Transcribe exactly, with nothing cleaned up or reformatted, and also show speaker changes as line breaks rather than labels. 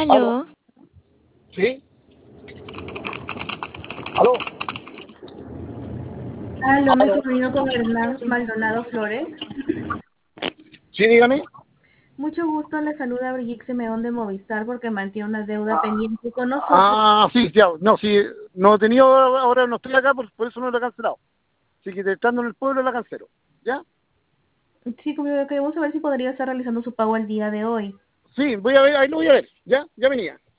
¿Aló?
Aló,
¿Sí? ¿Aló?
Aló, me
¿Aló?
comunico con Hernán Maldonado Flores.
Sí, dígame.
Mucho gusto, le saluda Brigitte Simeón de Movistar porque mantiene una deuda pendiente con nosotros.
Ah, sí, ya, no, sí, no he tenido, ahora no estoy acá, por, por eso no lo he cancelado. Así que estando en el pueblo la cancelo, ¿ya?
Sí, como queremos saber si podría estar realizando su pago el día de hoy.
Sí, voy a ver, ahí lo voy a ver, ¿ya? Ya venía.